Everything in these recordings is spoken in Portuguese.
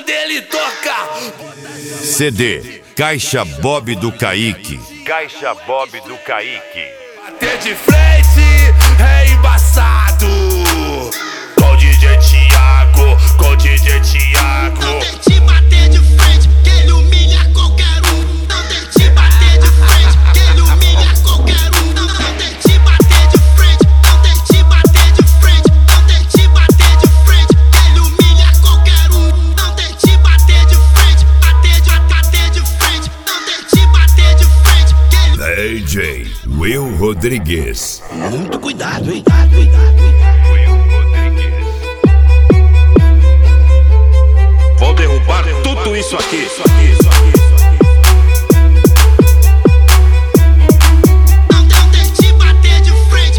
quando ele toca. CD Caixa Bob do Kaique. Caixa Bob do Kaique. Bater de frente é embaçado. Com o DJ Thiago, com o DJ Thiago. Não tente bater de frente, que ele humilha qualquer um. Não tente bater de frente, que ele humilha qualquer um. Não tente bater de frente, não tente bater de frente. Não tente bater de frente, que ele humilha qualquer um. Não tente bater de frente, bater de frente. Não tente bater de frente, que ele... DJ Will Rodrigues. Muito cuidado, hein? Vou derrubar tudo isso aqui. Não tente bater de frente.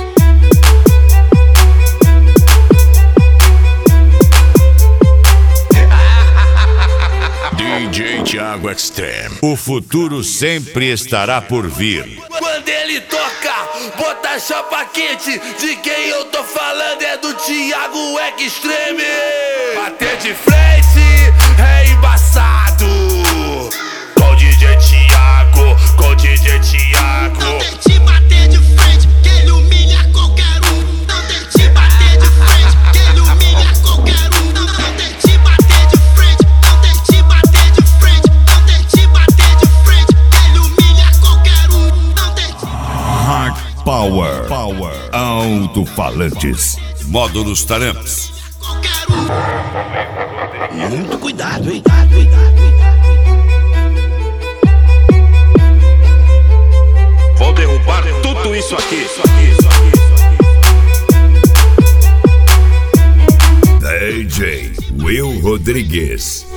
DJ Thiago Extreme. O futuro sempre estará por vir. Quando ele toca, bota a chapa quente. De quem eu tô falando é do Thiago Extreme. Bater de frente é embaçado. Com o DJ Thiago, com o DJ Thiago. Não tente bater de frente, que ele humilha qualquer um. Não tente bater de frente, que ele humilha qualquer um. Não tente bater de frente, não tente bater de frente. Não tente bater de frente, que ele humilha qualquer um. Não tente. Hard Power. Alto-falantes. Módulos Taramps. Qualquer um. Muito cuidado, hein? Vou derrubar tudo isso aqui. DJ Will Rodrigues.